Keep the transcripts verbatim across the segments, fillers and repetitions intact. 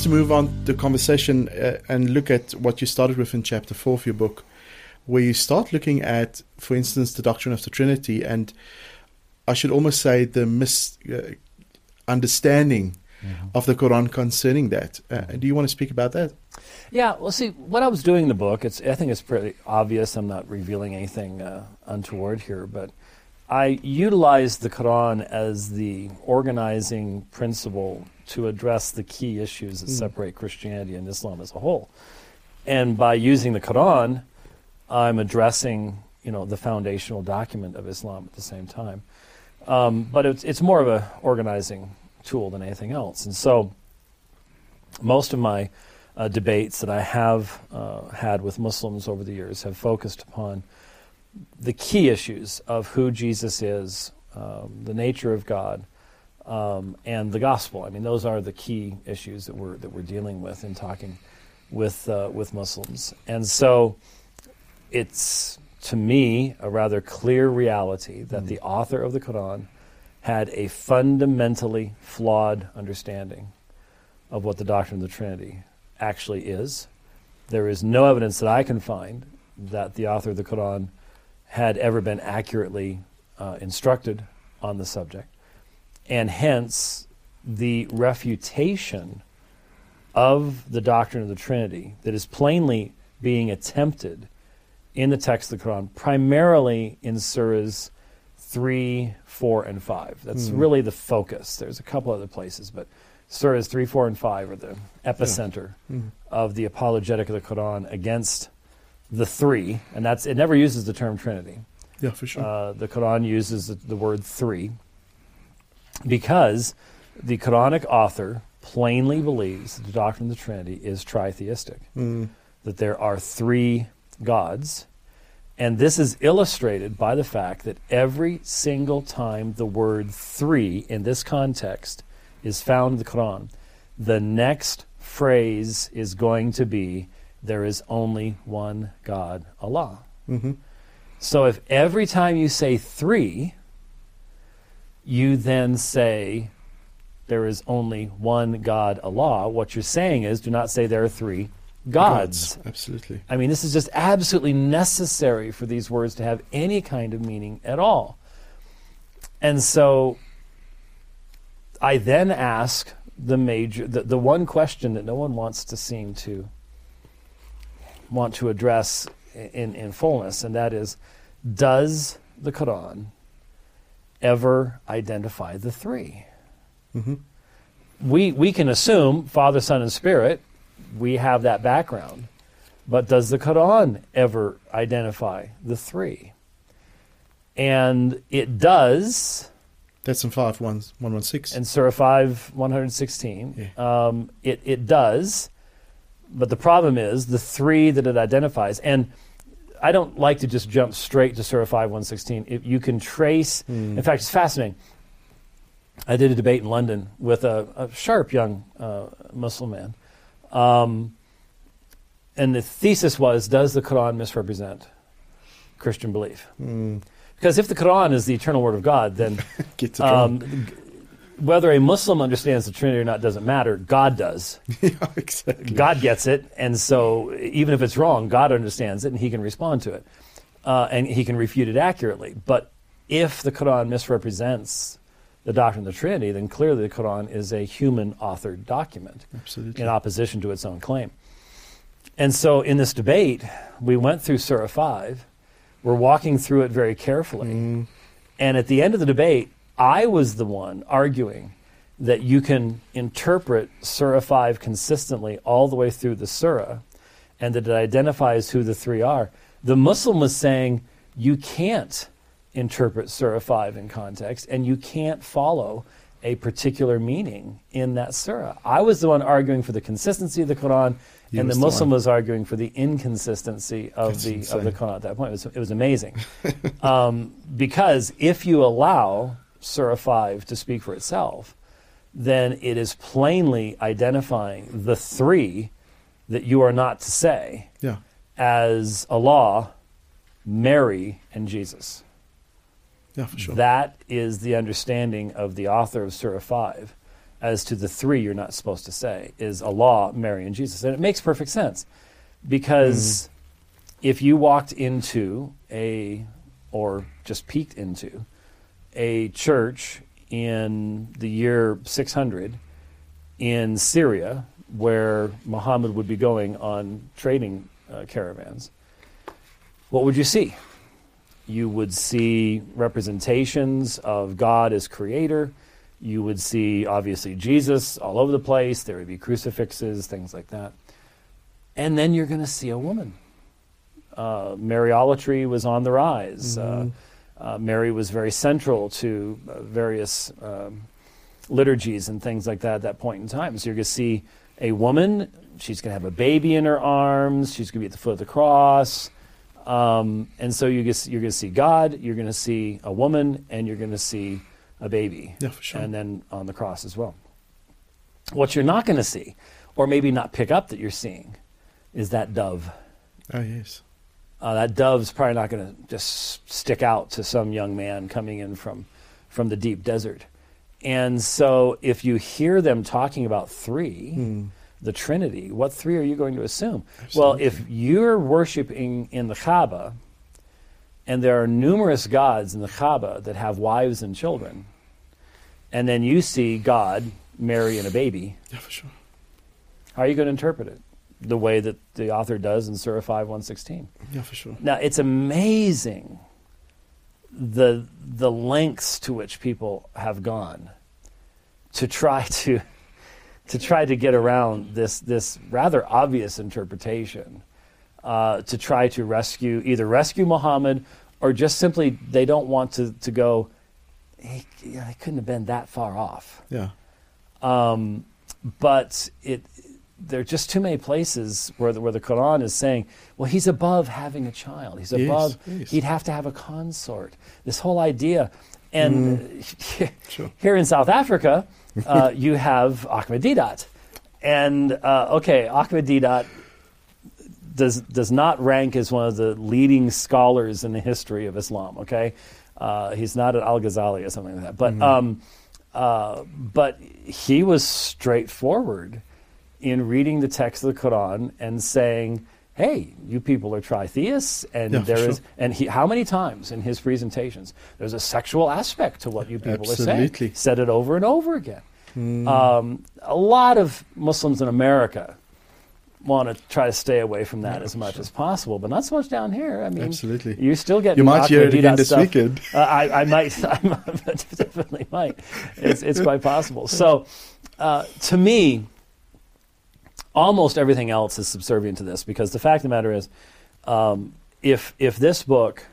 to move on the conversation uh, and look at what you started with in chapter four of your book, where you start looking at, for instance, the doctrine of the Trinity, and I should almost say the misunderstanding uh, understanding mm-hmm. of the Quran concerning that. Uh, do you want to speak about that? Yeah, well, see, when I was doing the book, it's I think it's pretty obvious. I'm not revealing anything uh, untoward here, but I utilized the Quran as the organizing principle to address the key issues that mm. separate Christianity and Islam as a whole. And by using the Quran, I'm addressing, you know, the foundational document of Islam at the same time. Um, but it's it's more of a organizing tool than anything else. And so most of my uh, debates that I have uh, had with Muslims over the years have focused upon the key issues of who Jesus is, um, the nature of God, um, and the gospel. I mean, those are the key issues that we're that we're dealing with in talking with uh, with Muslims. And so it's, to me, a rather clear reality that mm. the author of the Quran had a fundamentally flawed understanding of what the doctrine of the Trinity actually is. There is no evidence that I can find that the author of the Quran had ever been accurately uh, instructed on the subject. And hence, the refutation of the doctrine of the Trinity that is plainly being attempted in the text of the Quran, primarily in surahs three, four, and five. That's mm. really the focus. There's a couple other places, but surahs three, four, and five are the epicenter yeah. mm. of the apologetic of the Quran against the three, and that's it never uses the term Trinity. Yeah, for sure. Uh, the Quran uses the, the word three because the Quranic author plainly believes that the doctrine of the Trinity is tritheistic, mm. that there are three gods, and this is illustrated by the fact that every single time the word three in this context is found in the Quran, the next phrase is going to be, there is only one God, Allah. Mm-hmm. So if every time you say three, you then say there is only one God, Allah, what you're saying is do not say there are three gods. gods. Absolutely. I mean, this is just absolutely necessary for these words to have any kind of meaning at all. And so I then ask the major, the, the one question that no one wants to seem to want to address in, in fullness, and that is, does the Quran ever identify the three? Mm-hmm. We we can assume Father, Son, and Spirit. We have that background. But does the Quran ever identify the three? And it does. That's in five one one six. In Surah five, one sixteen. Yeah. Um, it, it does. But the problem is the three that it identifies. And I don't like to just jump straight to Surah five one sixteen. If you can trace, mm. in fact, it's fascinating. I did a debate in London with a, a sharp young uh, Muslim man. Um, and the thesis was, does the Quran misrepresent Christian belief? Mm. Because if the Quran is the eternal word of God, then um, whether a Muslim understands the Trinity or not doesn't matter. God does. Yeah, exactly. God gets it, and so even if it's wrong, God understands it, and he can respond to it. Uh, and he can refute it accurately. But if the Quran misrepresents the doctrine of the Trinity, then clearly the Quran is a human-authored document. Absolutely. In opposition to its own claim. And so in this debate, we went through Surah five. We're walking through it very carefully. Mm. And at the end of the debate, I was the one arguing that you can interpret Surah five consistently all the way through the Surah, and that it identifies who the three are. The Muslim was saying, you can't interpret Surah five in context, and you can't follow a particular meaning in that surah. I was the one arguing for the consistency of the Quran, he and the Muslim the was arguing for the inconsistency of That's the insane. of the Quran at that point. It was, it was amazing. um, because if you allow Surah five to speak for itself, then it is plainly identifying the three that you are not to say yeah. as Allah, Mary, and Jesus. Yeah, for sure. That is the understanding of the author of Surah five. as to the three you're not supposed to say is Allah, Mary, and Jesus. And it makes perfect sense because mm. if you walked into a, or just peeked into, a church in the year six hundred in Syria where Muhammad would be going on trading uh, caravans, what would you see? You would see representations of God as creator. You would see, obviously, Jesus all over the place. There would be crucifixes, things like that. And then you're going to see a woman. Uh, Mariolatry was on the rise. Mm-hmm. Uh, uh, Mary was very central to uh, various um, liturgies and things like that at that point in time. So you're going to see a woman. She's going to have a baby in her arms. She's going to be at the foot of the cross. Um, and so you get, you're going to see God, you're going to see a woman, and you're going to see a baby. Yeah, for sure. And then on the cross as well. What you're not going to see, or maybe not pick up that you're seeing, is that dove. Oh, yes. Uh, that dove's probably not going to just stick out to some young man coming in from, from the deep desert. And so if you hear them talking about three... Mm. the Trinity, what three are you going to assume? Absolutely. Well, if you're worshiping in the Kaaba, and there are numerous gods in the Kaaba that have wives and children, and then you see God, Mary, and a baby, yeah, for sure. How are you going to interpret it? The way that the author does in Surah five one sixteen. Yeah, for sure. Now, it's amazing the the lengths to which people have gone to try to to try to get around this this rather obvious interpretation, uh, to try to rescue, either rescue Muhammad or just simply they don't want to, to go, he, yeah, he couldn't have been that far off. Yeah. Um, but it there are just too many places where the, where the Quran is saying, well, he's above having a child. He's above, yes, yes. He'd have to have a consort. This whole idea. And mm, sure. Here in South Africa, uh, you have Ahmadiyat. And, uh, okay, Ahmadiyat does does not rank as one of the leading scholars in the history of Islam, okay? Uh, he's not an Al-Ghazali or something like that. But, mm-hmm. um, uh, but he was straightforward in reading the text of the Quran and saying, hey, you people are tritheists, and yeah, there sure. is, and he, how many times in his presentations there's a sexual aspect to what you people Absolutely. are saying. Said it over and over again. Mm. Um, a lot of Muslims in America want to try to stay away from that yeah, as much sure. as possible, but not so much down here. I mean, Absolutely. You still get you might hear it again this stuff. weekend. Uh, I, I might, I might, definitely might. It's, it's quite possible. So, uh, to me, almost everything else is subservient to this, because the fact of the matter is, um, if if this book,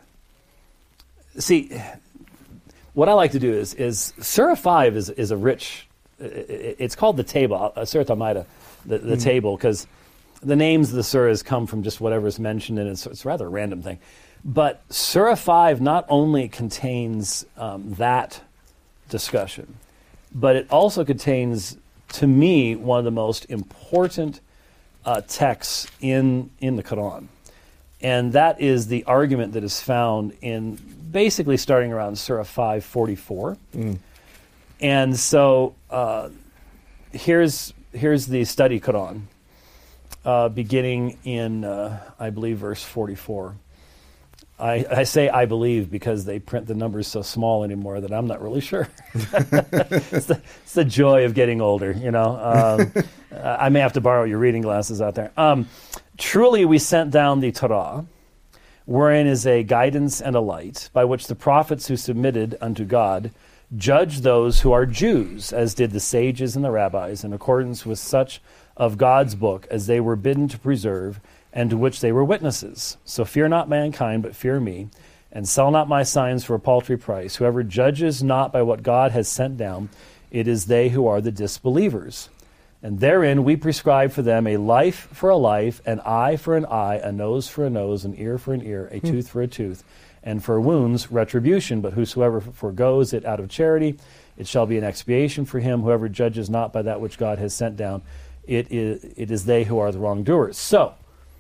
see, what I like to do is is Surah five is is a rich, it's called the table, uh, Surah Al-Ma'idah, the, the mm. table, because the names of the surahs come from just whatever's mentioned, and it's, it's rather a random thing. But Surah five not only contains um, that discussion, but it also contains, to me, one of the most important uh, texts in, in the Quran. And that is the argument that is found in basically starting around Surah five forty-four. Mm. And so uh, here's, here's the study Quran, uh, beginning in, uh, I believe, verse forty-four. I, I say I believe because they print the numbers so small anymore that I'm not really sure. it's, the, it's the joy of getting older, you know. Um, I may have to borrow your reading glasses out there. Um, Truly we sent down the Torah, wherein is a guidance and a light, by which the prophets who submitted unto God judge those who are Jews, as did the sages and the rabbis, in accordance with such of God's book as they were bidden to preserve, and to which they were witnesses. So fear not mankind, but fear me, and sell not my signs for a paltry price. Whoever judges not by what God has sent down, it is they who are the disbelievers. And therein we prescribe for them a life for a life, an eye for an eye, a nose for a nose, an ear for an ear, a tooth for a tooth, and for wounds retribution. But whosoever forgoes it out of charity, it shall be an expiation for him. Whoever judges not by that which God has sent down, it is, it is they who are the wrongdoers. So,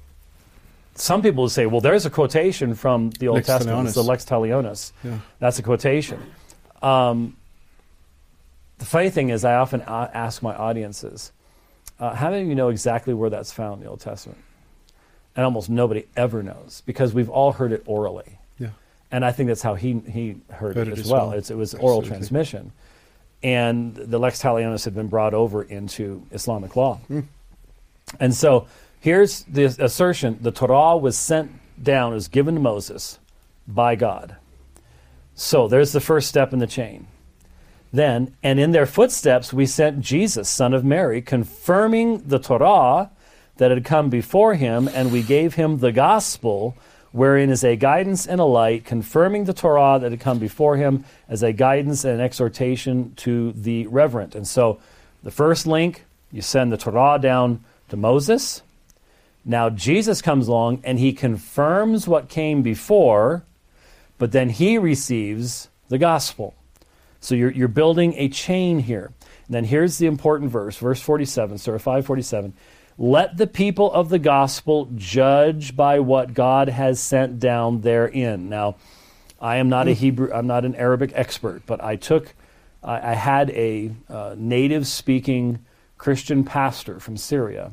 some people will say, well, there's a quotation from the Old Lex Testament, Talionis. it's the Lex Talionis. Yeah. That's a quotation. Um, the funny thing is I often a- ask my audiences, uh, how many of you know exactly where that's found in the Old Testament? And almost nobody ever knows, because we've all heard it orally. Yeah. And I think that's how he he heard, Heard it, it as as well. well. It's, it was Absolutely. oral transmission. And the Lex Talionis had been brought over into Islamic law. Mm. And so here's the assertion: the Torah was sent down, was given to Moses by God. So there's the first step in the chain. Then, and in their footsteps we sent Jesus, son of Mary, confirming the Torah that had come before him, and we gave him the gospel, wherein is a guidance and a light, confirming the Torah that had come before him as a guidance and an exhortation to the reverent. And so the first link, you send the Torah down to Moses. Now Jesus comes along and he confirms what came before, but then he receives the gospel. So you're, you're building a chain here. And then here's the important verse, verse forty-seven, Surah five forty-seven. Let the people of the gospel judge by what God has sent down therein. Now, I am not a Hebrew, I'm not an Arabic expert, but I took, I, I had a uh, native-speaking Christian pastor from Syria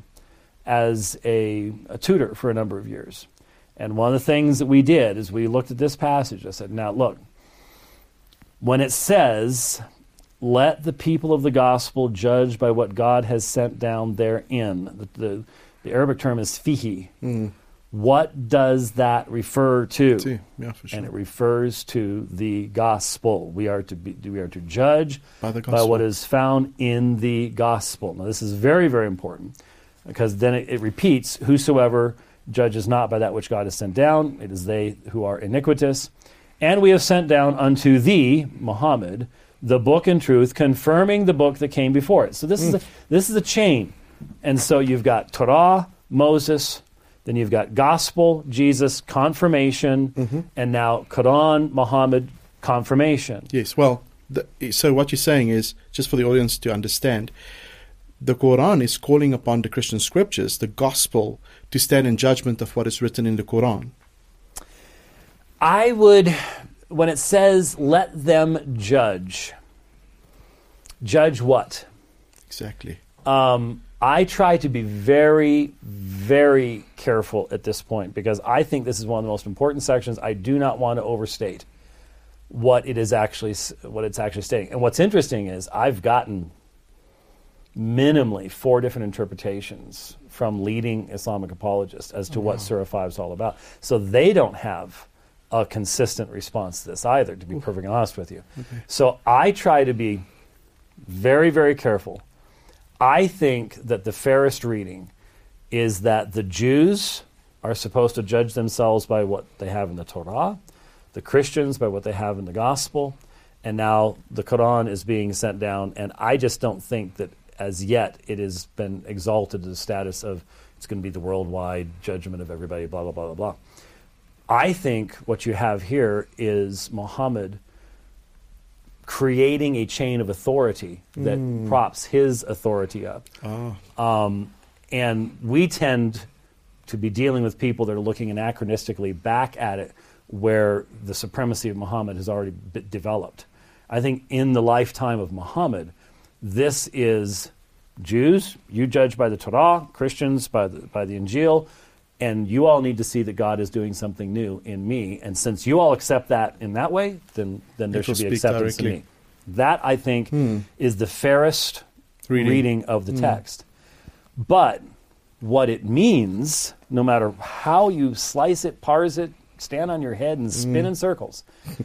as a, a tutor for a number of years. And one of the things that we did is we looked at this passage. I said, now look, when it says, let the people of the gospel judge by what God has sent down therein, the, the, the Arabic term is fihi. Mm. What does that refer to? See, yeah, for sure. And it refers to the gospel. We are to be, we are to judge By the by gospel. what is found in the gospel. Now, this is very, very important, because then it, it repeats, whosoever judges not by that which God has sent down, it is they who are iniquitous. And we have sent down unto thee, Muhammad, the book and truth, confirming the book that came before it. So this Mm. is a, this is a chain. And so you've got Torah, Moses, then you've got gospel, Jesus, confirmation, Mm-hmm. and now Quran, Muhammad, confirmation. Yes, well, the, so what you're saying is, just for the audience to understand, the Quran is calling upon the Christian scriptures, the gospel, to stand in judgment of what is written in the Quran. I would, when it says, let them judge, judge what? Exactly. Um, I try to be very, very careful at this point, because I think this is one of the most important sections. I do not want to overstate what it is actually, what it's actually stating. And what's interesting is I've gotten minimally four different interpretations from leading Islamic apologists as to Oh, what wow. Surah five is all about. So they don't have a consistent response to this either, to be Oof. perfectly honest with you. Okay. So I try to be very, very careful. I think that the fairest reading is that the Jews are supposed to judge themselves by what they have in the Torah, the Christians by what they have in the gospel, and now the Quran is being sent down, and I just don't think that as yet it has been exalted to the status of it's going to be the worldwide judgment of everybody, blah, blah, blah, blah, blah. I think what you have here is Muhammad creating a chain of authority that Mm. props his authority up. Ah, Um, and we tend to be dealing with people that are looking anachronistically back at it, where the supremacy of Muhammad has already been developed. I think in the lifetime of Muhammad, this is Jews, you judge by the Torah, Christians by the, by the Injil, and you all need to see that God is doing something new in me. And since you all accept that in that way, then, then there It will should be speak acceptance directly. in me. That, I think, Hmm. is the fairest Reading. reading, of the Hmm. text. But what it means, no matter how you slice it, parse it, stand on your head and spin Mm. in circles,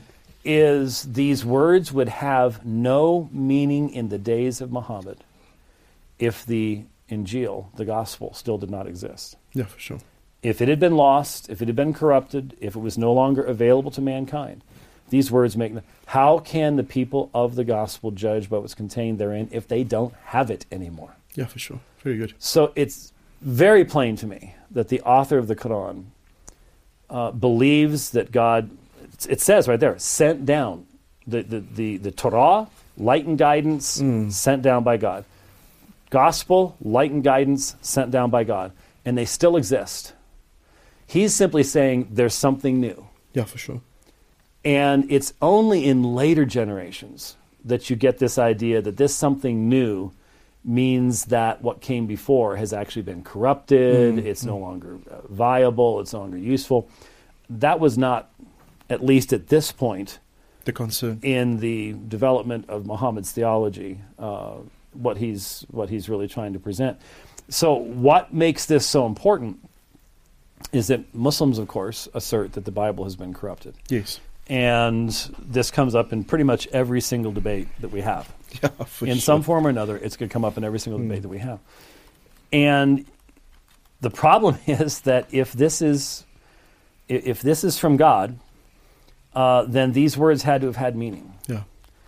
is these words would have no meaning in the days of Muhammad if the Injil, the gospel, still did not exist. yeah, for sure. If it had been lost, if it had been corrupted, if it was no longer available to mankind, these words make no, how can the people of the gospel judge by what's contained therein if they don't have it anymore? Yeah, for sure. Very good. So it's very plain to me that the author of the Quran uh, believes that God, it says right there, sent down the, the, the, the Torah, light and guidance, Mm. sent down by God. Gospel, light and guidance, sent down by God. And they still exist. He's simply saying there's something new. Yeah, for sure. And it's only in later generations that you get this idea that this something new means that what came before has actually been corrupted, mm, it's mm. no longer uh, viable, it's no longer useful. That was not, at least at this point, the concern in the development of Muhammad's theology, uh, what he's what he's really trying to present. So what makes this so important is that Muslims, of course, assert that the Bible has been corrupted. Yes. And this comes up in pretty much every single debate that we have. Yeah, for in sure. some form or another, it's going to come up in every single mm. debate that we have. And the problem is that if this is if this is from God, uh, then these words had to have had meaning. Yeah.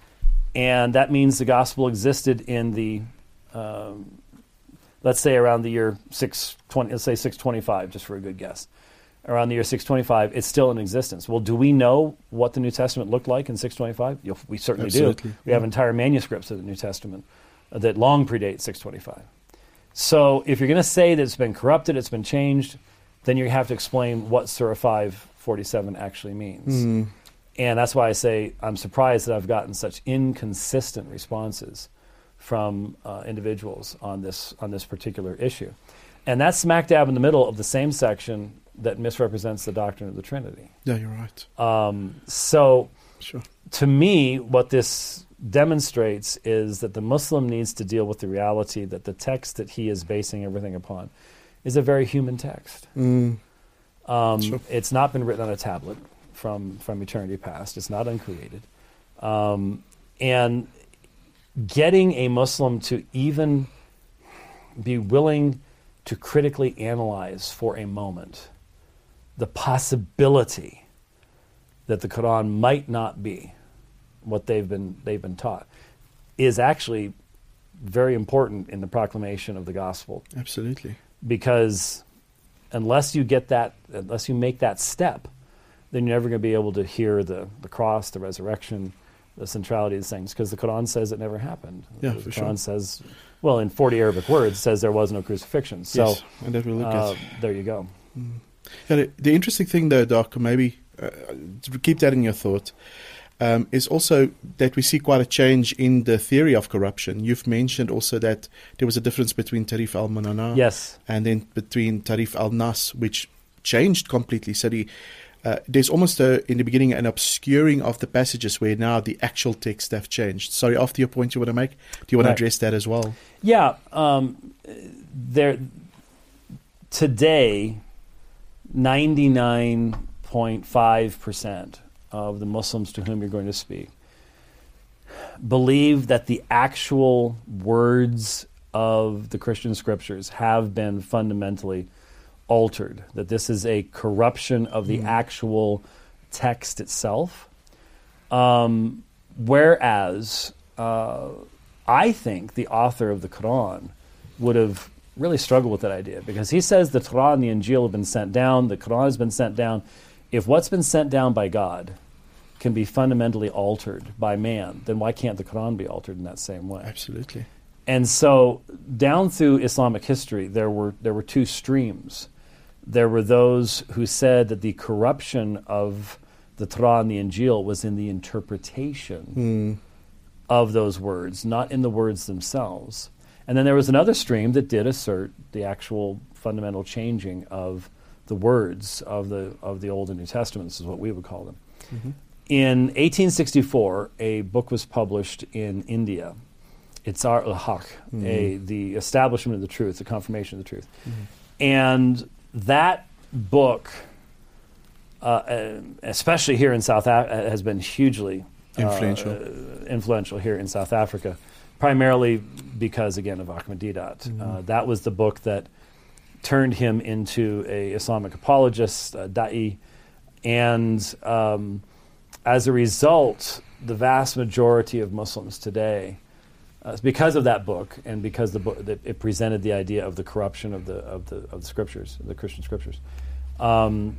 And that means the gospel existed in the, um, let's say around the year six twenty, let's say six twenty-five, just for a good guess. Around the year six twenty-five, it's still in existence. Well, do we know what the New Testament looked like in six twenty-five? We certainly Absolutely. do. We have entire manuscripts of the New Testament that long predate six twenty-five. So if you're going to say that it's been corrupted, it's been changed, then you have to explain what Surah five forty-seven actually means. Mm. And that's why I say I'm surprised that I've gotten such inconsistent responses from uh, individuals on this on this particular issue. And that's smack dab in the middle of the same section that misrepresents the doctrine of the Trinity. Yeah, you're right. Um, so, sure. To me, what this demonstrates is that the Muslim needs to deal with the reality that the text that he is basing everything upon is a very human text. Mm. Um, sure. It's not been written on a tablet from, from eternity past. It's not uncreated. Um, and getting a Muslim to even be willing to critically analyze for a moment the possibility that the Quran might not be what they've been they've been taught is actually very important in the proclamation of the gospel. Absolutely. Because unless you get that, unless you make that step, then you're never going to be able to hear the, the cross, the resurrection, the centrality of things, because the Quran says it never happened. Yeah, the for Quran sure. says, well, in forty Arabic words, says there was no crucifixion. So yes, and that we'll look uh, at. there you go. Mm. Yeah, the, the interesting thing, though, Doc, maybe uh, to keep that in your thought, um, is also that we see quite a change in the theory of corruption. You've mentioned also that there was a difference between Tarif al-Munana Yes. and then between Tarif al-Nas, which changed completely. So the, uh, there's almost, a, in the beginning, an obscuring of the passages where now the actual text have changed. Sorry, after your point you want to make, do you want Right. to address that as well? Yeah. Um, there today, ninety-nine point five percent of the Muslims to whom you're going to speak believe that the actual words of the Christian scriptures have been fundamentally altered, that this is a corruption of the mm. actual text itself. Um, whereas uh, I think the author of the Quran would have really struggled with that idea, because he says the Torah and the Injil have been sent down, the Quran has been sent down. If what's been sent down by God can be fundamentally altered by man, then why can't the Quran be altered in that same way? Absolutely. And so down through Islamic history, there were there were two streams. There were those who said that the corruption of the Torah and the Injil was in the interpretation Mm. of those words, not in the words themselves. And then there was another stream that did assert the actual fundamental changing of the words of the of the Old and New Testaments, is what we would call them. Mm-hmm. In eighteen sixty-four, a book was published in India. Itzar ul-Haq, Mm-hmm. a the establishment of the truth, the confirmation of the truth. Mm-hmm. And that book, uh, especially here in South Africa, has been hugely Influential. uh, influential here in South Africa, primarily because, again, of Ahmadiyya. Mm-hmm. Uh, that was the book that turned him into a Islamic apologist, a da'i, and um, as a result, the vast majority of Muslims today, uh, because of that book, and because the book that it presented the idea of the corruption of the of the of the scriptures, the Christian scriptures, um,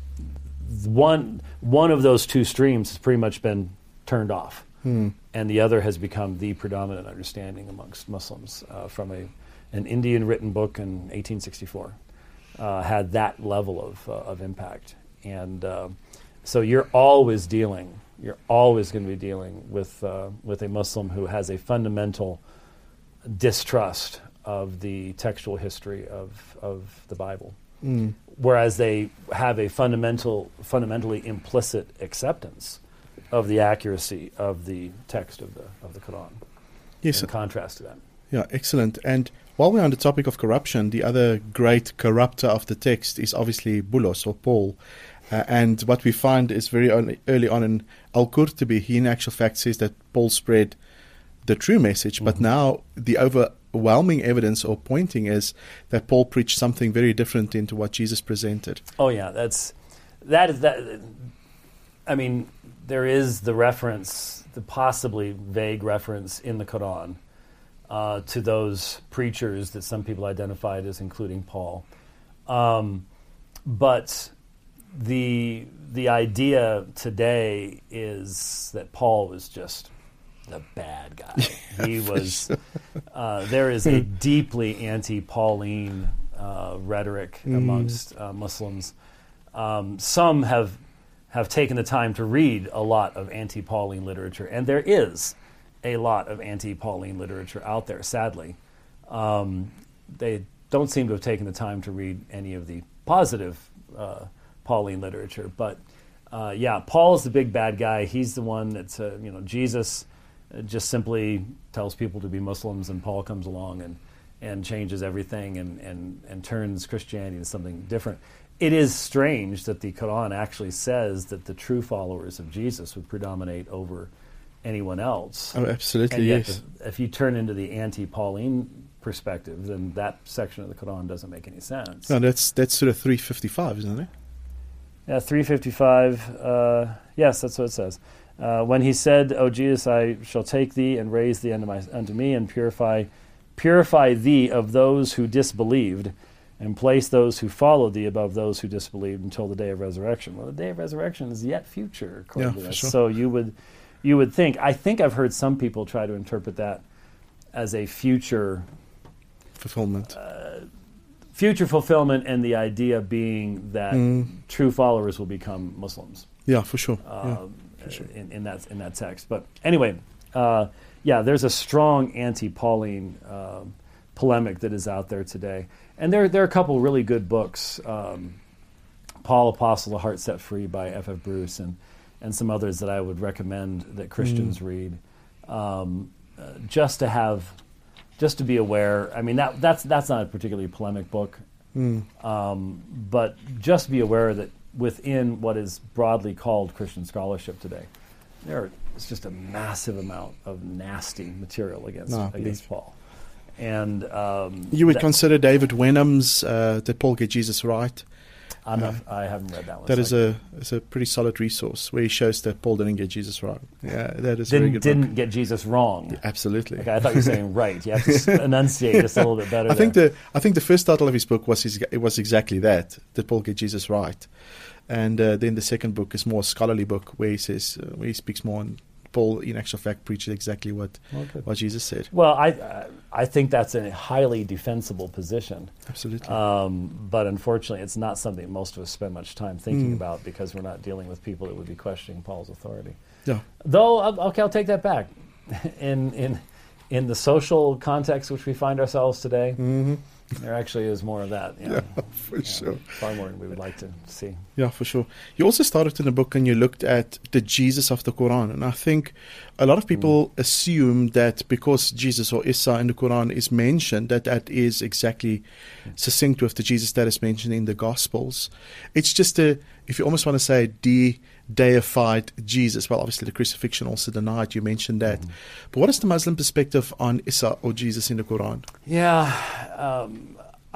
one one of those two streams has pretty much been turned off, Hmm. and the other has become the predominant understanding amongst Muslims uh, from a an Indian written book in eighteen sixty-four. Uh, had that level of uh, of impact, and uh, so you're always dealing you're always going to be dealing with uh, with a Muslim who has a fundamental distrust of the textual history of of the Bible, Mm. whereas they have a fundamental, fundamentally implicit acceptance of the accuracy of the text of the of the Quran. Yes. In contrast to that. Yeah, excellent. And while we're on the topic of corruption, the other great corrupter of the text is obviously Bullos or Paul. Uh, and what we find is very early, early on in Al-Qurtubi, he in actual fact says that Paul spread the true message, mm-hmm. but now the overwhelming evidence or pointing is that Paul preached something very different into what Jesus presented. Oh yeah, that's that is that. I mean, there is the reference, the possibly vague reference in the Quran uh, to those preachers that some people identified as including Paul, um, but the the idea today is that Paul was just the bad guy. Yeah, he was. Sure. Uh, there is a deeply anti-Pauline uh, rhetoric mm. amongst uh, Muslims. Um, some have have taken the time to read a lot of anti-Pauline literature, and there is a lot of anti-Pauline literature out there. Sadly, um, they don't seem to have taken the time to read any of the positive Uh, Pauline literature, but uh, yeah, Paul's the big bad guy. He's the one that's uh, you know Jesus uh, just simply tells people to be Muslims, and Paul comes along and and changes everything and and and turns Christianity into something different. It is strange that the Quran actually says that the true followers of Jesus would predominate over anyone else. Oh, absolutely, and yet yes. If, if you turn into the anti-Pauline perspective, then that section of the Quran doesn't make any sense. No, that's that's sort of three fifty-five, isn't it? Yeah, three fifty-five. Uh, yes, that's what it says. Uh, when he said, "O Jesus, I shall take thee and raise thee unto, my, unto me, and purify, purify thee of those who disbelieved, and place those who followed thee above those who disbelieved until the day of resurrection." Well, the day of resurrection is yet future, according Yeah, to for this. sure. So you would, you would think. I think I've heard some people try to interpret that as a future. Fulfillment. Uh, Future fulfillment, and the idea being that Mm. true followers will become Muslims. Yeah, for sure. Uh, yeah, for sure. in, in that in that text. But anyway, uh, yeah, there's a strong anti-Pauline um, polemic that is out there today, and there there are a couple really good books. Um, Paul, Apostle, The Heart Set Free by F F Bruce, and and some others that I would recommend that Christians Mm. read, um, uh, just to have. Just to be aware, I mean that that's that's not a particularly polemic book, Mm. um, but just be aware that within what is broadly called Christian scholarship today, there is just a massive amount of nasty material against No, against please. Paul, and um, You would that- consider David Wenham's uh, "Did Paul Get Jesus Right?" I'm not, I haven't read that one. That so is I- a is a pretty solid resource where he shows that Paul didn't get Jesus right. Yeah, that is a very didn't good didn't book. get Jesus wrong. Yeah, absolutely. Okay, I thought you were saying right. You have to s- enunciate just a little bit better. I think there. the I think the first title of his book was his, it was exactly that. Did Paul get Jesus right? And uh, then the second book is more a scholarly book where he says uh, where he speaks more on Paul in actual fact preaches exactly what Okay. what Jesus said. Well, I uh, I think that's a highly defensible position. Absolutely. Um, but unfortunately, it's not something most of us spend much time thinking Mm. about because we're not dealing with people that would be questioning Paul's authority. yeah. Though, uh, okay, I'll take that back. In in in the social context which we find ourselves today, hmm there actually is more of that. Yeah, Yeah, for Yeah, sure. far more than we would like to see. Yeah, for sure. You also started in the book and you looked at the Jesus of the Quran. And I think a lot of people Mm. assume that because Jesus or Isa in the Quran is mentioned, that that is exactly succinct with the Jesus that is mentioned in the Gospels. It's just a, if you almost want to say, de-deified Jesus. Well, obviously the crucifixion also denied. You mentioned that. Mm. But what is the Muslim perspective on Isa or Jesus in the Quran? Yeah, um,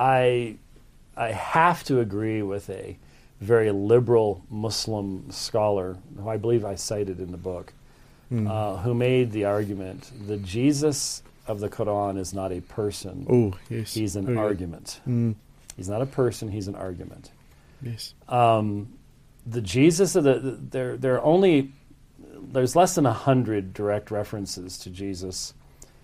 I I have to agree with a very liberal Muslim scholar who I believe I cited in the book, Mm. uh, who made the argument the Jesus of the Quran is not a person; Oh, yes. he's an Very good. argument. Mm. He's not a person; he's an argument. Yes. Um, the Jesus of the, the there there are only there's less than a hundred direct references to Jesus.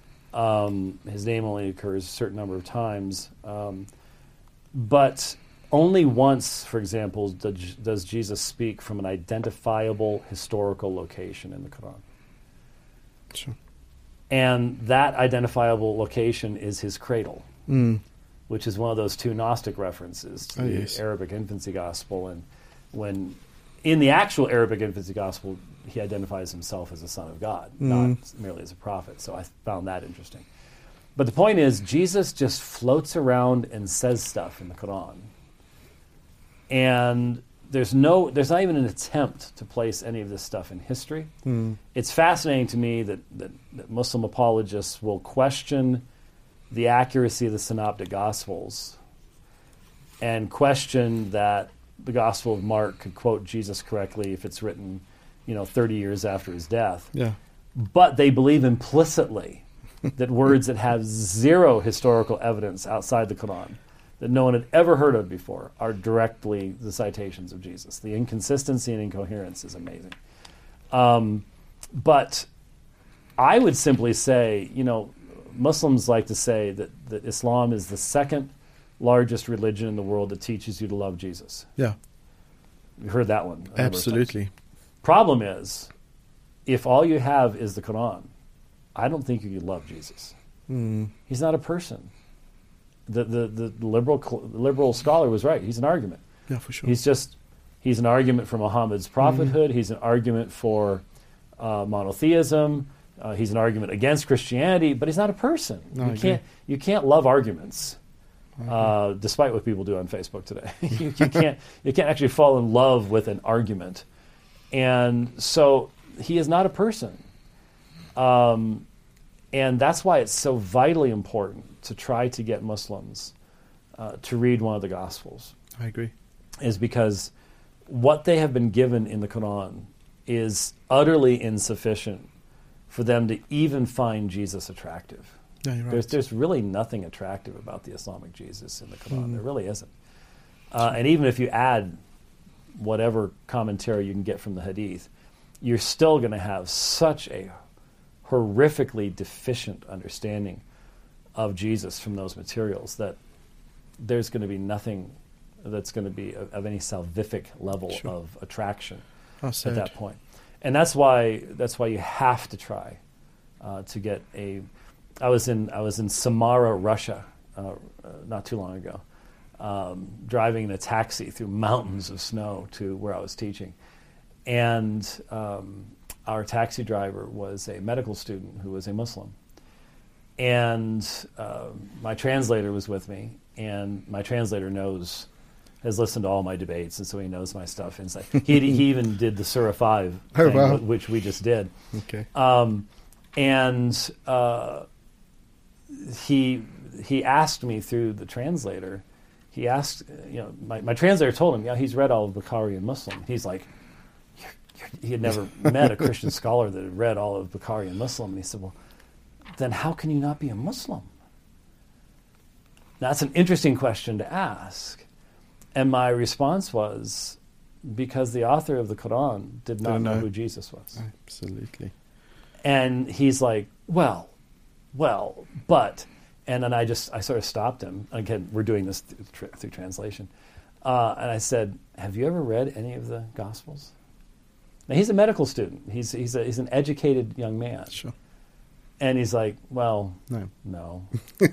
Um, his name only occurs a certain number of times, um, but only once, for example, does, does Jesus speak from an identifiable historical location in the Quran. Sure. And that identifiable location is his cradle, Mm. which is one of those two Gnostic references to Oh, the yes. Arabic infancy gospel. And when in the actual Arabic infancy gospel, he identifies himself as a son of God, Mm. not merely as a prophet. So I found that interesting. But the point is, Jesus just floats around and says stuff in the Quran. And there's no, there's not even an attempt to place any of this stuff in history. Mm. It's fascinating to me that, that, that Muslim apologists will question the accuracy of the Synoptic Gospels and question that the Gospel of Mark could quote Jesus correctly if it's written, you know, thirty years after his death. Yeah. But they believe implicitly that words that have zero historical evidence outside the Quran, that no one had ever heard of before, are directly the citations of Jesus. The inconsistency and incoherence is amazing. Um, but I would simply say, you know, Muslims like to say that, that Islam is the second largest religion in the world that teaches you to love Jesus. Yeah. You heard that one. a number of times. Absolutely. Problem is, if all you have is the Quran, I don't think you can love Jesus. Mm. He's not a person. The the the liberal cl- liberal scholar was right. He's an argument. Yeah, for sure. He's just he's an argument for Muhammad's prophethood. He's an argument for uh, monotheism. Uh, he's an argument against Christianity, but he's not a person. No, I you agree. can't you can't love arguments, uh, despite what people do on Facebook today. you, you can't you can't actually fall in love with an argument, and so he is not a person. Um, and that's why it's so vitally important to try to get Muslims uh, to read one of the Gospels, I agree. is because what they have been given in the Quran is utterly insufficient for them to even find Jesus attractive. Yeah, you're right. There's, there's really nothing attractive about the Islamic Jesus in the Quran. Mm. There really isn't. Uh, and even if you add whatever commentary you can get from the Hadith, you're still going to have such a horrifically deficient understanding of Jesus from those materials that there's going to be nothing that's going to be of, of any salvific level Sure. of attraction How at sad. that point. And that's why that's why you have to try uh, to get a. I was in I was in Samara, Russia, uh, uh, not too long ago, um, driving in a taxi through mountains of snow to where I was teaching, and um, our taxi driver was a medical student who was a Muslim, and uh, my translator was with me, and my translator knows. Has listened to all my debates, and so he knows my stuff inside. He, he even did the Surah five, Oh, thing, wow. wh- which we just did. Okay. Um, and uh, he he asked me through the translator. He asked, you know, my, my translator told him, yeah, he's read all of Bukhari and Muslim. He's like, you're, you're, he had never met a Christian scholar that had read all of Bukhari and Muslim. And he said, well, then how can you not be a Muslim? Now, that's an interesting question to ask. And my response was, because the author of the Quran did not Didn't know know. who Jesus was. Absolutely. And he's like, well, well, but, and then I just, I sort of stopped him. Again, we're doing this through, tr- through translation. Uh, and I said, have you ever read any of the Gospels? Now, he's a medical student. He's, he's, a, he's an educated young man. Sure. And he's like, well, No. no.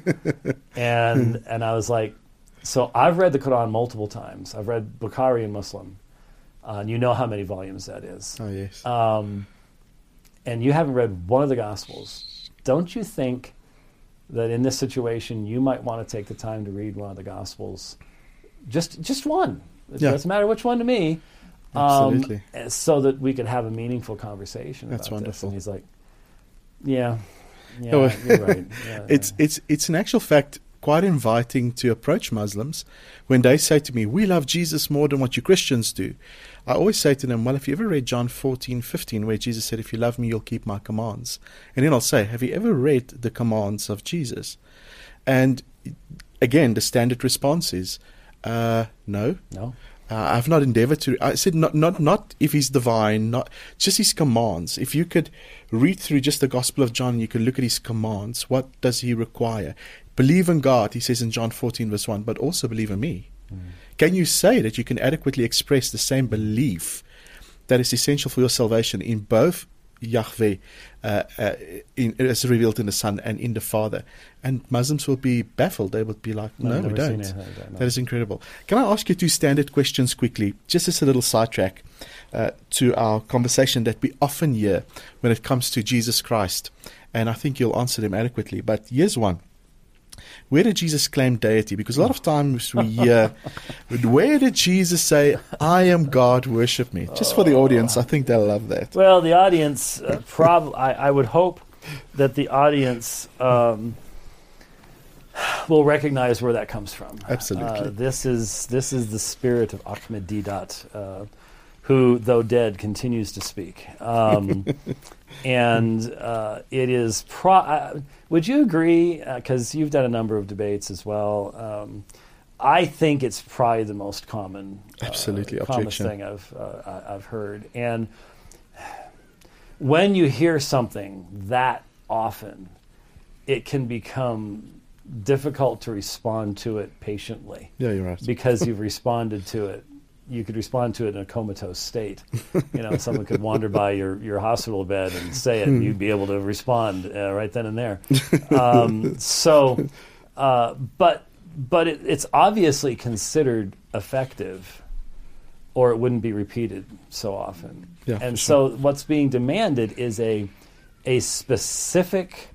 and and I was like, so I've read the Quran multiple times. I've read Bukhari and Muslim. Uh, and you know how many volumes that is. Oh, yes. Um, and you haven't read one of the Gospels. Don't you think that in this situation you might want to take the time to read one of the Gospels? Just just one. It Yeah. doesn't matter which one to me. Absolutely. Um, so that we could have a meaningful conversation That's about this. wonderful. And he's like, yeah, yeah, Oh, you're right. Yeah, It's yeah. it's it's in actual fact quite inviting to approach Muslims when they say to me, we love Jesus more than what you Christians do. I always say to them, well, have you ever read John fourteen fifteen, where Jesus said, if you love me, you'll keep my commands? And then I'll say, have you ever read the commands of Jesus? And again, the standard response is, uh, no. No? Uh, I've not endeavored to. I said not, not, not if he's divine, not just his commands. If you could read through just the Gospel of John, you could look at his commands. What does he require? Believe in God, he says in John fourteen verse one, but also believe in me. Mm. Can you say that you can adequately express the same belief that is essential for your salvation in both Yahweh, uh, uh, in, as revealed in the Son, and in the Father? And Muslims will be baffled. They would be like, no, no we don't. It, don't that is incredible. Can I ask you two standard questions quickly, just as a little sidetrack uh, to our conversation that we often hear when it comes to Jesus Christ? And I think you'll answer them adequately. But here's one. Where did Jesus claim deity? Because a lot of times we hear, where did Jesus say, I am God, worship me? Just for the audience, I think they'll love that. Well, the audience, uh, prob- I, I would hope that the audience um, will recognize where that comes from. Absolutely. Uh, this is this is the spirit of Ahmed Deedat, uh, who, though dead, continues to speak. Um, and uh, it is... Pro- uh, would you agree, because uh, you've done a number of debates as well, um, I think it's probably the most common, Absolutely, uh, common thing I've, uh, I've heard. And when you hear something that often, it can become difficult to respond to it patiently. Yeah, you're right. Because you've responded to it. You could respond to it in a comatose state. You know, someone could wander by your, your hospital bed and say it, and you'd be able to respond uh, right then and there. Um, so, uh, but but it, it's obviously considered effective, or it wouldn't be repeated so often. Yeah, and sure. so, what's being demanded is a a specific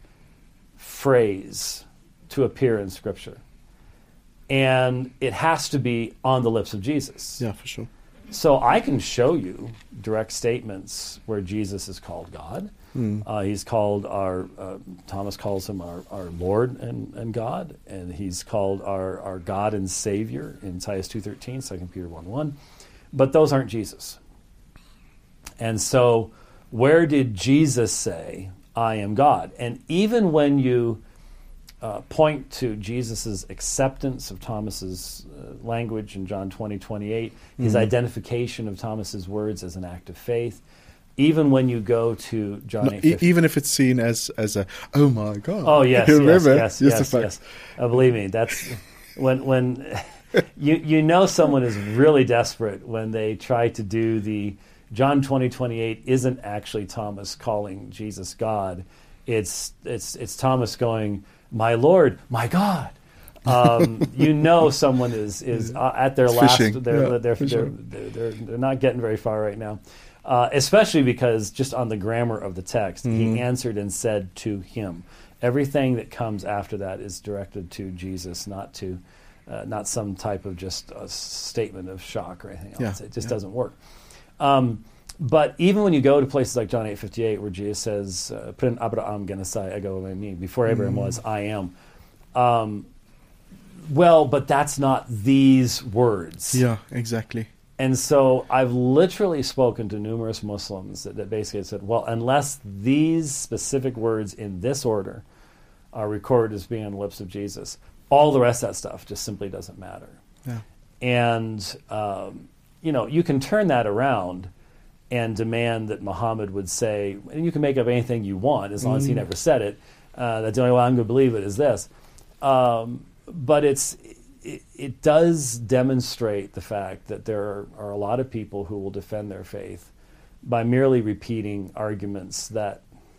phrase to appear in Scripture. And it has to be on the lips of Jesus. Yeah, for sure. So I can show you direct statements where Jesus is called God. Mm. Uh, he's called our, uh, Thomas calls him our, our Lord and, and God. And he's called our, our God and Savior in Titus two thirteen, Second Peter one one. But those aren't Jesus. And so where did Jesus say, I am God? And even when you... Uh, point to Jesus' acceptance of Thomas's uh, language in John twenty twenty-eight, his mm-hmm. identification of Thomas's words as an act of faith. Even when you go to John no, eight fifty, even if it's seen as as a oh my God. Oh yes, you yes, remember? yes, yes, yes, yes. Uh, believe me, that's when when you you know someone is really desperate when they try to do the John twenty twenty-eight isn't actually Thomas calling Jesus God. It's it's it's Thomas going, my Lord, my God. Um, you know someone is is uh, at their it's last. fishing. They're, Yeah, they're, they're, sure. they're, they're, they're not getting very far right now. Uh, especially because just on the grammar of the text, mm-hmm. he answered and said to him. Everything that comes after that is directed to Jesus, not to uh, not some type of just a statement of shock or anything else. Yeah, it just yeah. doesn't work. Um, But even when you go to places like John eight fifty-eight, where Jesus says, uh, "Prin Abraham genasai ego me," before Abraham mm. was, I am. Um, well, but that's not these words. Yeah, exactly. And so I've literally spoken to numerous Muslims that, that basically said, well, unless these specific words in this order are recorded as being on the lips of Jesus, all the rest of that stuff just simply doesn't matter. Yeah. And, um, you know, you can turn that around and demand that Muhammad would say, and you can make up anything you want as long mm. as he never said it, uh, that the only way I'm going to believe it is this. Um, but it's it, it does demonstrate the fact that there are, are a lot of people who will defend their faith by merely repeating arguments that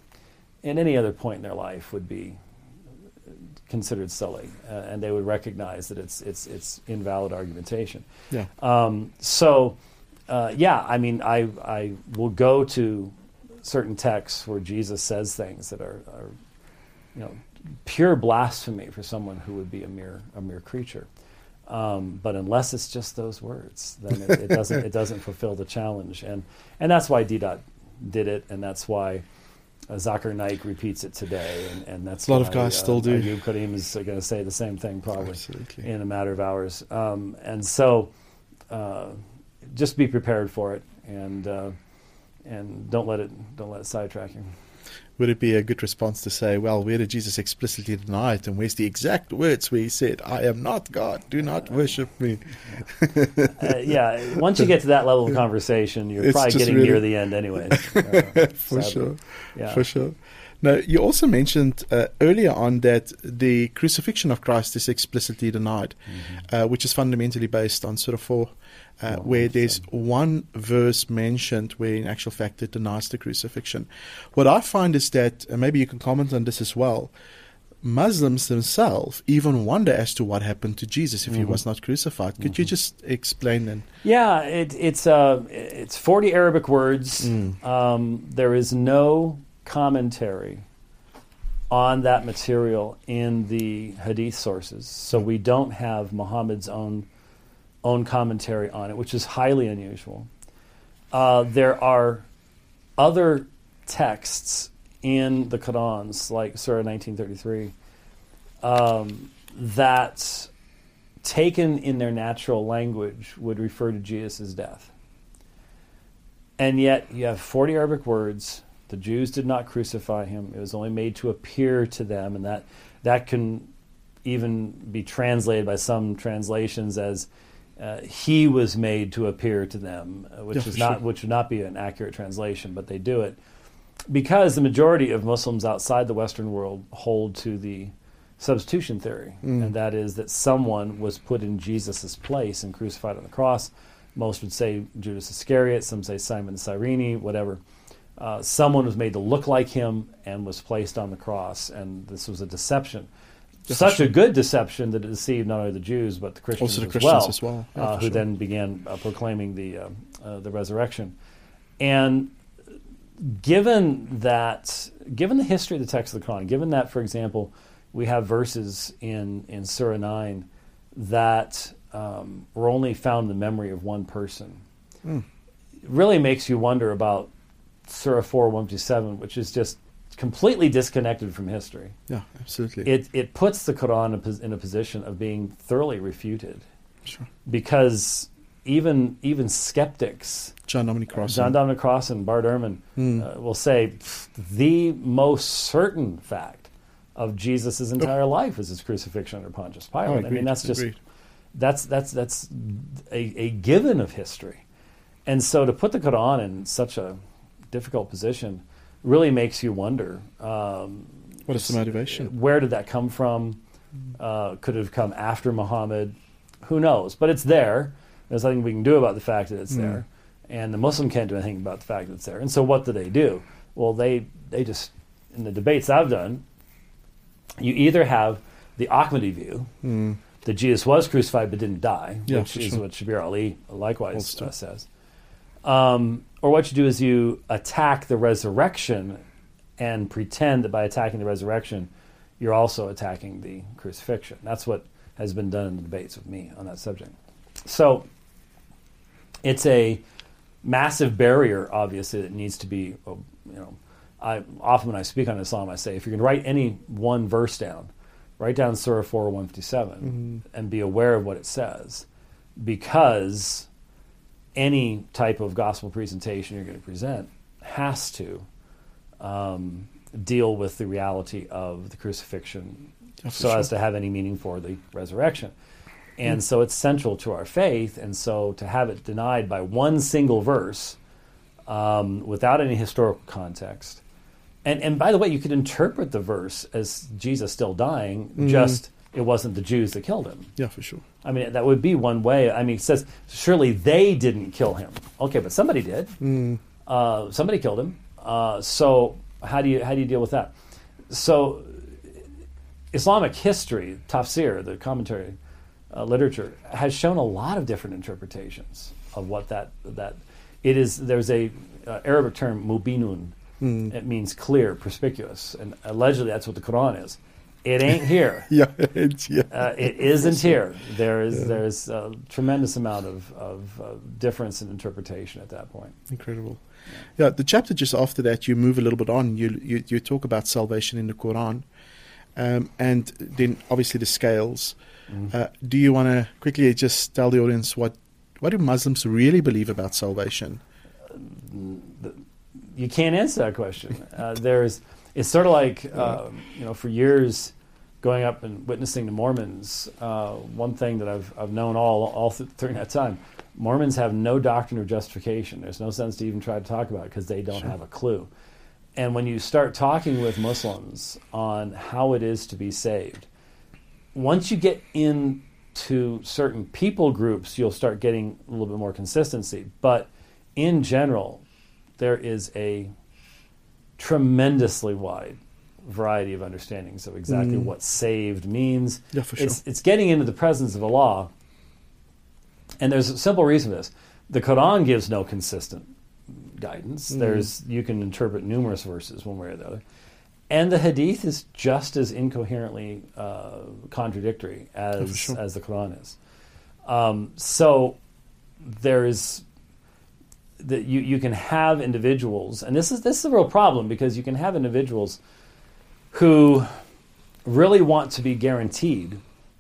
in any other point in their life would be considered silly, uh, and they would recognize that it's it's it's invalid argumentation. Yeah. Um, so... Uh, yeah, I mean, I I will go to certain texts where Jesus says things that are, are, you know, pure blasphemy for someone who would be a mere a mere creature. Um, but unless it's just those words, then it, it doesn't it doesn't fulfill the challenge, and and that's why Deedat did it, and that's why uh, Zakir Naik repeats it today, and, and that's a lot why, of guys uh, still do. Ayub Karim is going to say the same thing probably Absolutely. in a matter of hours, um, and so. Uh, Just be prepared for it, and uh, and don't let it don't let it sidetrack you. would it be a good response to say, well, where did Jesus explicitly deny it, and where's the exact words where he said, I am not God, do not worship me? uh, yeah, once you get to that level of conversation, you're It's probably just getting really- near the end anyway. Uh, For sadly. sure, Yeah. for sure. Now, you also mentioned uh, earlier on that the crucifixion of Christ is explicitly denied, Mm-hmm. uh, which is fundamentally based on Surah four, uh, Oh, where there's understand. one verse mentioned where in actual fact it denies the crucifixion. What I find is that, and maybe you can comment on this as well, Muslims themselves even wonder as to what happened to Jesus if he Mhm. was not crucified. Could you just explain then? Yeah, it, it's uh, it's forty Arabic words. Mm. Um, there is no commentary on that material in the Hadith sources, so we don't have Muhammad's own own commentary on it, which is highly unusual. Uh, there are other texts in the Qurans, like Surah nineteen thirty-three, um, that, taken in their natural language, would refer to Jesus' death. And yet you have forty Arabic words. The Jews did not crucify him. It was only made to appear to them, and that that can even be translated by some translations as uh, he was made to appear to them, uh, which Yeah, is for not sure. which would not be an accurate translation, but they do it because the majority of Muslims outside the Western world hold to the substitution theory, Mm. and that is that someone was put in Jesus' place and crucified on the cross. Most would say Judas Iscariot, some say Simon the Cyrene, whatever. Uh, someone was made to look like him and was placed on the cross, and this was a deception. Yeah, for Such sure. a good deception that it deceived not only the Jews but the Christians, Also the as, Christians well, as well. Yeah, uh, for who sure. then began uh, proclaiming the uh, uh, the resurrection. And given that, given the history of the text of the Quran, given that, for example, we have verses in in Surah nine that um, were only found in the memory of one person, Mm. it really makes you wonder about Surah four, one through seven, which is just completely disconnected from history. Yeah, absolutely. It it puts the Quran in a, pos- in a position of being thoroughly refuted, Sure. because even even skeptics, John Dominic Crossan. John Dominic Crossan, Bart Ehrman, Mm. uh, will say "Pfft, the most certain fact of Jesus' entire life is his crucifixion under Pontius Pilate. Oh, I agreed, mean, that's just agreed. that's that's that's a, a given of history. And so to put the Quran in such a difficult position really makes you wonder, um, What is the motivation? where did that come from? Uh, could it have come after Muhammad? Who knows? But it's there. There's nothing we can do about the fact that it's Mm. there. And the Muslim can't do anything about the fact that it's there. And so what do they do? Well, they, they just, in the debates I've done, you either have the Ahmadi view, Mm. that Jesus was crucified but didn't die, Yeah, which for is sure. what Shabir Ali likewise Holds to. uh, says. Um, or what you do is you attack the resurrection and pretend that by attacking the resurrection, you're also attacking the crucifixion. That's what has been done in the debates with me on that subject. So it's a massive barrier, obviously, that needs to be, uh, you know, I often when I speak on Islam, I say, if you're going to write any one verse down, write down Surah four, one fifty-seven, Mhm. and be aware of what it says, because any type of gospel presentation you're going to present has to um, deal with the reality of the crucifixion, Yeah, for so sure. as to have any meaning for the resurrection. And so it's central to our faith, and so to have it denied by one single verse um, without any historical context. And, and by the way, you could interpret the verse as Jesus still dying, Mhm. just it wasn't the Jews that killed him. Yeah, for sure. I mean, that would be one way. I mean, it says, surely they didn't kill him. Okay, but somebody did. Mm. Uh, somebody killed him. Uh, so how do you how do you deal with that? So Islamic history, tafsir, the commentary uh, literature, has shown a lot of different interpretations of what that that it is. There's a uh, Arabic term mubinun. Mm. It means clear, perspicuous, and allegedly that's what the Quran is. It ain't here. Yeah, it's, yeah. Uh, it isn't here. There is there's a tremendous amount of, of uh, difference in interpretation at that point. Incredible. Yeah, the chapter just after that, you move a little bit on. You you, you talk about salvation in the Quran, um, and then obviously the scales. Mm-hmm. Uh, do you want to quickly just tell the audience what what do Muslims really believe about salvation? The, you can't answer that question. Uh, there's, it's sort of like, uh, you know, for years going up and witnessing to Mormons, uh, one thing that I've I've known all all th- during that time, Mormons have no doctrine of justification. There's no sense to even try to talk about it because they don't Sure. have a clue. And when you start talking with Muslims on how it is to be saved, once you get into certain people groups, you'll start getting a little bit more consistency. But in general, there is a tremendously wide variety of understandings of exactly Mm. what saved means. Yeah, for sure. It's, it's getting into the presence of Allah. And there's a simple reason for this. The Quran gives no consistent guidance. Mm. There's you can interpret numerous verses one way or the other. And the Hadith is just as incoherently uh, contradictory as, Oh, for sure. as the Quran is. Um, so there is... that you, you can have individuals, and this is this is a real problem because you can have individuals who really want to be guaranteed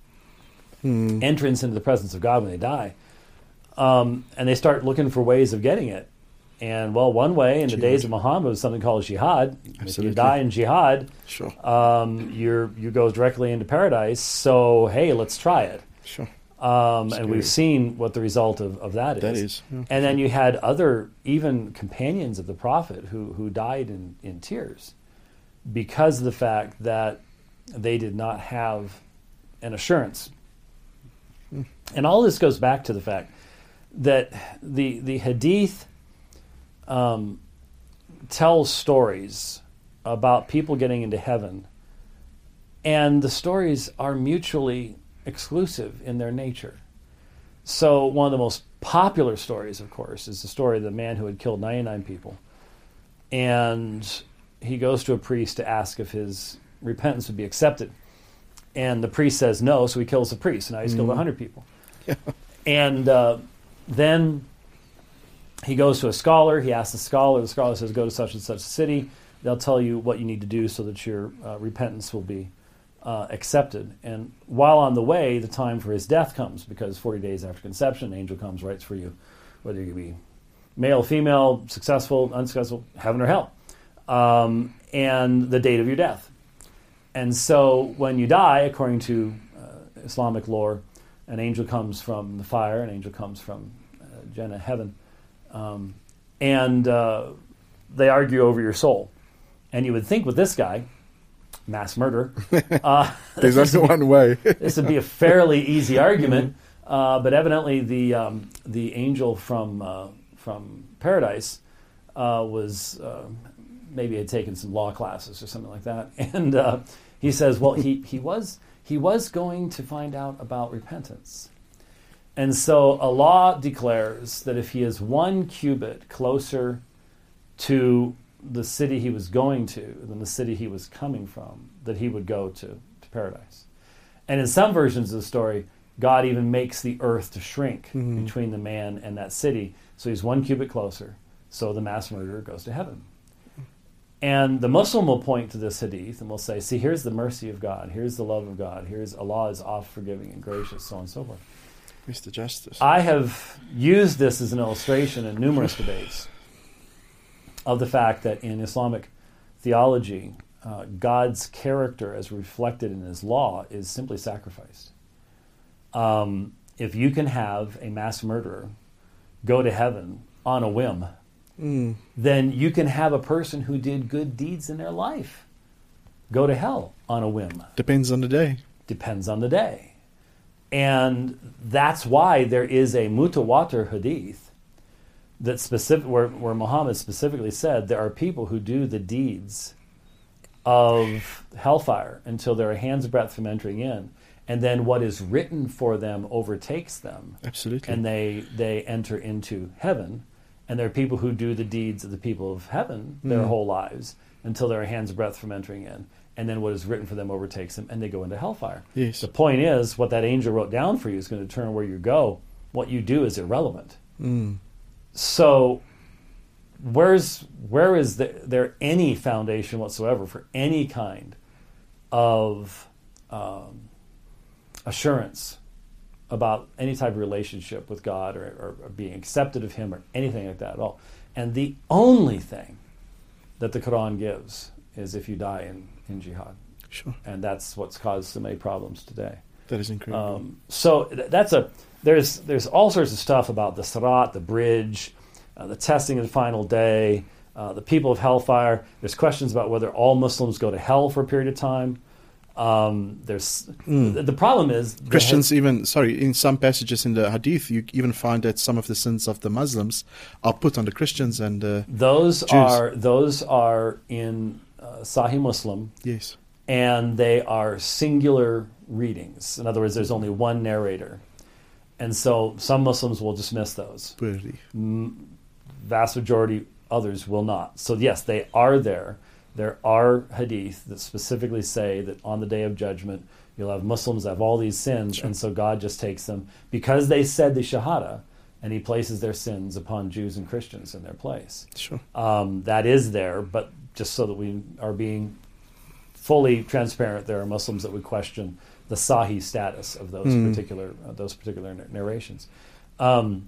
Mm. entrance into the presence of God when they die, um, and they start looking for ways of getting it. And well, one way in the Jihad. days of Muhammad was something called jihad. If you Absolutely. die in jihad, Sure. um, you're you go directly into paradise. So hey, let's try it. Sure. Um, and Scary. we've seen what the result of, of that is. That is. Yeah. And then you had other, even companions of the Prophet who, who died in, in tears because of the fact that they did not have an assurance. Mm. And all this goes back to the fact that the, the Hadith um, tells stories about people getting into heaven, and the stories are mutually exclusive in their nature. So one of the most popular stories, of course, is the story of the man who had killed ninety-nine people. And he goes to a priest to ask if his repentance would be accepted. And the priest says no, so he kills the priest. And now he's killed one hundred people. Yeah. And uh, then he goes to a scholar. He asks the scholar. The scholar says, go to such and such a city. They'll tell you what you need to do so that your uh, repentance will be Uh, accepted. And while on the way, the time for his death comes, because forty days after conception, an angel comes, writes for you, whether you be male, female, successful, unsuccessful, heaven or hell, um, and the date of your death. And so when you die, according to uh, Islamic lore, an angel comes from the fire, an angel comes from uh, Jannah, heaven, um, and uh, they argue over your soul. And you would think with this guy, mass murder. Uh, There's only one way. this would be a fairly easy argument, uh, but evidently the um, the angel from uh, from paradise uh, was uh, maybe had taken some law classes or something like that, and uh, he says, well, he he was he was going to find out about repentance, and so Allah declares that if he is one cubit closer to the city he was going to than the city he was coming from, that he would go to, to paradise. And in some versions of the story, God even makes the earth to shrink Mhm. between the man and that city. So he's one cubit closer. So the mass murderer goes to heaven. And the Muslim will point to this hadith and will say, see, here's the mercy of God. Here's the love of God. Here's Allah is oft forgiving and gracious, so on and so forth. Mister Justice. I have used this as an illustration in numerous debates of the fact that in Islamic theology, uh, God's character as reflected in his law is simply sacrificed. Um, if you can have a mass murderer go to heaven on a whim, Mm. then you can have a person who did good deeds in their life go to hell on a whim. Depends on the day. Depends on the day. And that's why there is a mutawatir hadith that specific, where, where Muhammad specifically said there are people who do the deeds of hellfire until they're a hand's breadth from entering in, and then what is written for them overtakes them, Absolutely. and they they enter into heaven. And there are people who do the deeds of the people of heaven their Mm. whole lives until they're a hand's breadth from entering in, and then what is written for them overtakes them, and they go into hellfire. Yes. The point is, what that angel wrote down for you is going to determine where you go. What you do is irrelevant. Mm. So, where's where is there, there any foundation whatsoever for any kind of um, assurance about any type of relationship with God or, or, or being accepted of Him or anything like that at all? And the only thing that the Quran gives is if you die in, in jihad. Sure. And that's what's caused so many problems today. That is incredible. Um, so th- that's a there's there's all sorts of stuff about the Sirat, the bridge, uh, the testing of the final day, uh, the people of hellfire. There's questions about whether all Muslims go to hell for a period of time. Um, there's Mm. the, the problem is the Christians he- even, sorry, in some passages in the Hadith, you even find that some of the sins of the Muslims are put on the Christians and uh, those Jews. are those are in uh, Sahih Muslim, yes, and they are singular readings. In other words, there's only one narrator, and so some Muslims will dismiss those. poorly. M- vast majority others will not. So yes, they are there. There are hadith that specifically say that on the day of judgment, you'll have Muslims that have all these sins, Sure. and so God just takes them because they said the Shahada, and He places their sins upon Jews and Christians in their place. Sure. Um, that is there, but just so that we are being fully transparent, there are Muslims that would question the Sahih status of those Mm. particular uh, those particular nar- narrations. Um,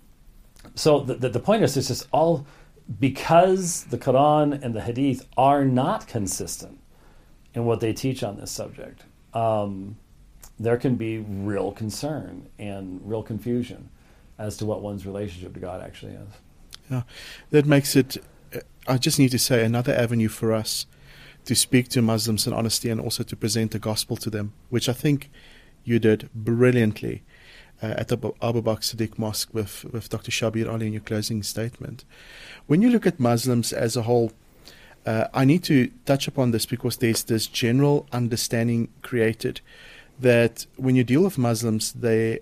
so the, the the point is, it's just all because the Quran and the Hadith are not consistent in what they teach on this subject. Um, there can be real concern and real confusion as to what one's relationship to God actually is. Yeah, that makes it, uh, I just need to say, another avenue for us to speak to Muslims in honesty and also to present the gospel to them, which I think you did brilliantly uh, at the Abu Bakr Siddiq Mosque with, with Doctor Shabir Ali in your closing statement. When you look at Muslims as a whole, uh, I need to touch upon this because there's this general understanding created that when you deal with Muslims, their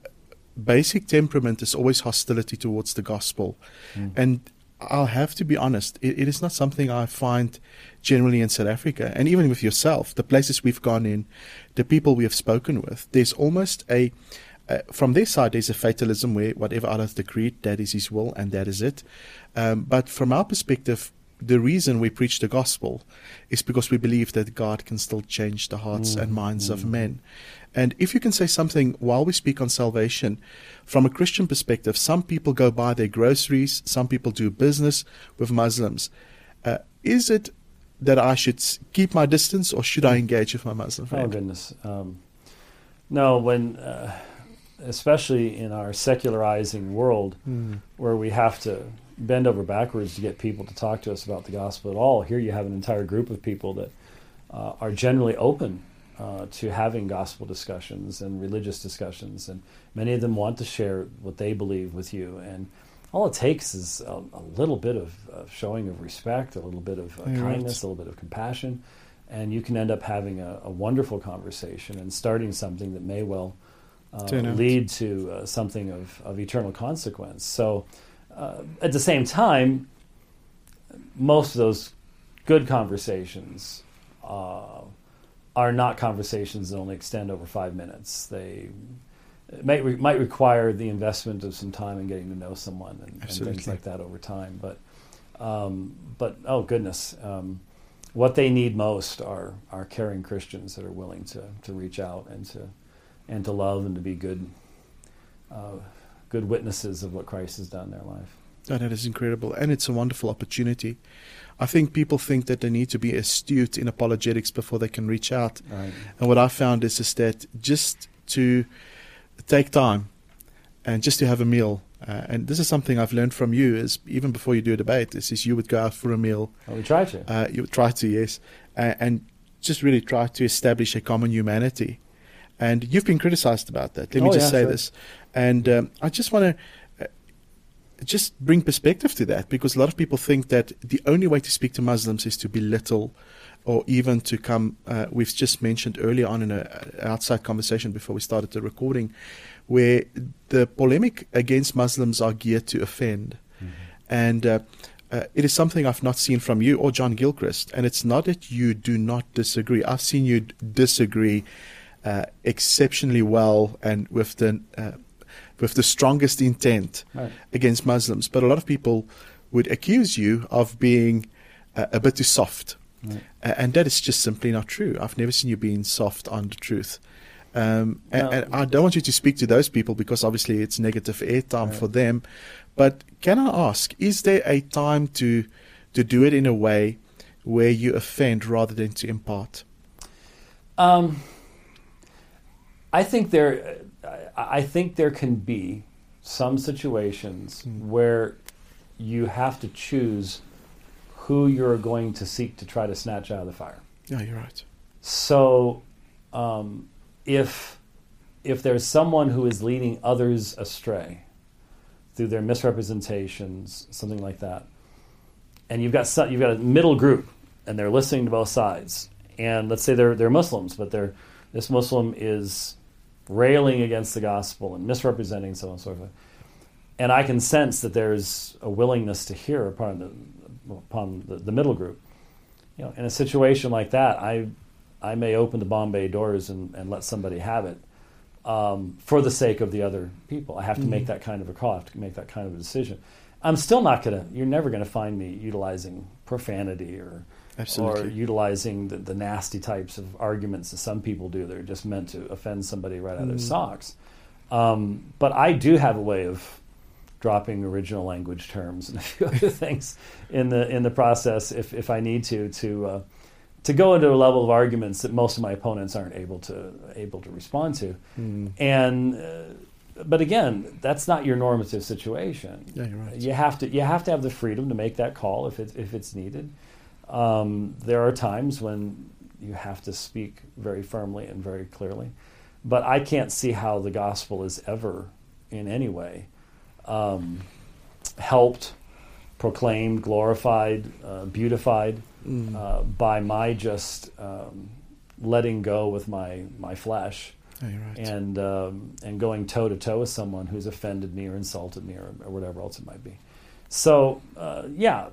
basic temperament is always hostility towards the gospel. Mm. And I'll have to be honest, it, it is not something I find generally in South Africa. And even with yourself, the places we've gone in, the people we have spoken with, there's almost a, uh, from their side, there's a fatalism where whatever Allah has decreed, that is His will and that is it. Um, but from our perspective, the reason we preach the gospel is because we believe that God can still change the hearts Mm, and minds of mm. men. And if you can say something while we speak on salvation, from a Christian perspective, some people go buy their groceries, some people do business with Muslims. Uh, is it that I should s- keep my distance or should I engage with my Muslim Oh friend? goodness, um, no. When, uh, especially in our secularizing world, Mm. where we have to bend over backwards to get people to talk to us about the gospel at all, here you have an entire group of people that uh, are generally open uh, to having gospel discussions and religious discussions, and many of them want to share what they believe with you. And all it takes is a, a little bit of uh, showing of respect, a little bit of uh, You're right. kindness, a little bit of compassion, and you can end up having a, a wonderful conversation and starting something that may well uh, Turn out. lead to uh, something of, of eternal consequence. So uh, at the same time, most of those good conversations uh, are not conversations that only extend over five minutes. They it might, re- might require the investment of some time in getting to know someone and, and things Absolutely. like that over time. But, um, but oh goodness, um, what they need most are, are caring Christians that are willing to, to reach out and to and to love and to be good uh, good witnesses of what Christ has done in their life. Oh, that is incredible. And it's a wonderful opportunity. I think people think that they need to be astute in apologetics before they can reach out. Right. And what I found is, is that just to take time and just to have a meal, uh, and this is something I've learned from you, is even before you do a debate, this is you would go out for a meal. Well, we try to. Uh, you would try to, yes, uh, and just really try to establish a common humanity. And you've been criticized about that. Let me Oh, just yeah, say sure. this. And um, I just want to uh, just bring perspective to that, because a lot of people think that the only way to speak to Muslims is to belittle or even to come, uh, we've just mentioned earlier on in an outside conversation before we started the recording, where the polemic against Muslims are geared to offend. Mhm. And uh, uh, it is something I've not seen from you or John Gilchrist. And it's not that you do not disagree. I've seen you d- disagree uh, exceptionally well and with the uh, with the strongest intent Right. against Muslims. But a lot of people would accuse you of being uh, a bit too soft. Right. Uh, and that is just simply not true. I've never seen you being soft on the truth. Um, and, No. and I don't want you to speak to those people because obviously it's negative airtime Right. for them. But can I ask, is there a time to to do it in a way where you offend rather than to impart? Um, I think there, I think there can be some situations mm. where you have to choose who you're going to seek to try to snatch out of the fire. Yeah, you're right. So, um, if if there's someone who is leading others astray through their misrepresentations, something like that, and you've got some, you've got a middle group, and they're listening to both sides, and let's say they're they're Muslims, but they're this Muslim is railing against the gospel and misrepresenting so on and so forth, and I can sense that there's a willingness to hear upon the upon the, the middle group. You know, in a situation like that, I I may open the Bombay doors and, and let somebody have it um, for the sake of the other people. I have to mm-hmm. make that kind of a call. I have to make that kind of a decision. I'm still not going to, you're never going to find me utilizing profanity or Absolutely. or utilizing the, the nasty types of arguments that some people do that are just meant to offend somebody right out of mm. their socks. Um, but I do have a way of dropping original language terms and a few other things in the in the process if, if I need to to uh, to go into a level of arguments that most of my opponents aren't able to able to respond to. Mm. And uh, but again, that's not your normative situation. Yeah, you're right. You have to you have to have the freedom to make that call if it if it's needed. Um, there are times when you have to speak very firmly and very clearly, but I can't see how the gospel is ever in any way Um, helped, proclaimed, glorified, uh, beautified mm. uh, by my just um, letting go with my, my flesh oh, you're right. and um, and going toe to toe with someone who's offended me or insulted me or, or whatever else it might be. So uh, yeah,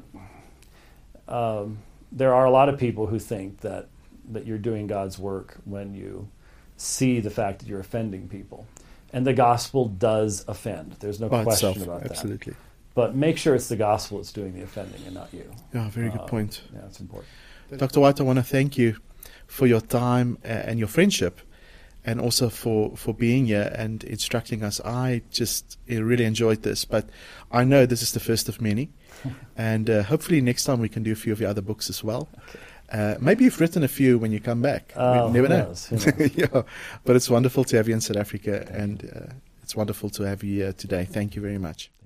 um, there are a lot of people who think that that you're doing God's work when you see the fact that you're offending people. And the gospel does offend. There's no By question itself, about absolutely. that. But make sure it's the gospel that's doing the offending and not you. Yeah, very good Uh, point. Yeah, it's important. Doctor White, I want to thank you for your time uh, and your friendship, and also for, for being here and instructing us. I just uh, really enjoyed this, but I know this is the first of many. and uh, hopefully next time we can do a few of your other books as well. Okay. Uh, maybe you've written a few when you come back. Uh, we never who know. knows? Who knows? yeah, but it's wonderful to have you in South Africa, and uh, it's wonderful to have you here today. Thank you very much.